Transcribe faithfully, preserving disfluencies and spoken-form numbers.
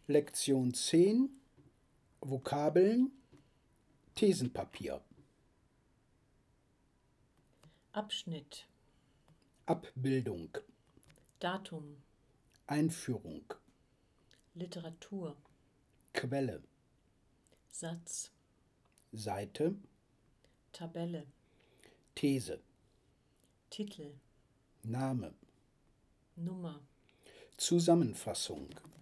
Lektion zehn Vokabeln Thesenpapier Abschnitt, Abbildung Datum, Einführung Literatur, Quelle Satz, Seite Tabelle, These Titel, Name Nummer, Zusammenfassung